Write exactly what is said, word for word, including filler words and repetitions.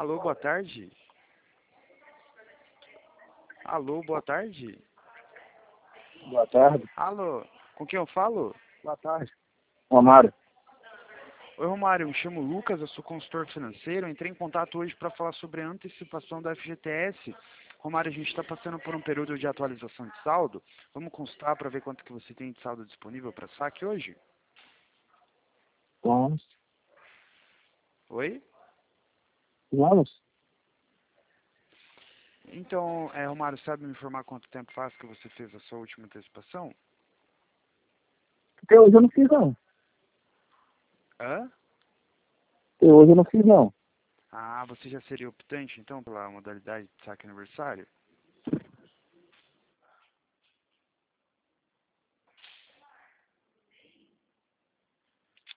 Alô, boa tarde. Alô, boa tarde. Boa tarde. Alô, com quem eu falo? Boa tarde. Romário. Oi, Romário, eu me chamo Lucas, eu sou consultor financeiro. Eu entrei em contato hoje para falar sobre a antecipação da F G T S. Romário, a gente está passando por um período de atualização de saldo. Vamos consultar para ver quanto que você tem de saldo disponível para saque hoje? Vamos. Oi? Vamos. Então, é, Romário, sabe me informar quanto tempo faz que você fez a sua última antecipação? Até hoje eu não fiz, não. Hã? Até hoje eu não fiz, não. Ah, você já seria optante, então, pela modalidade de saque aniversário?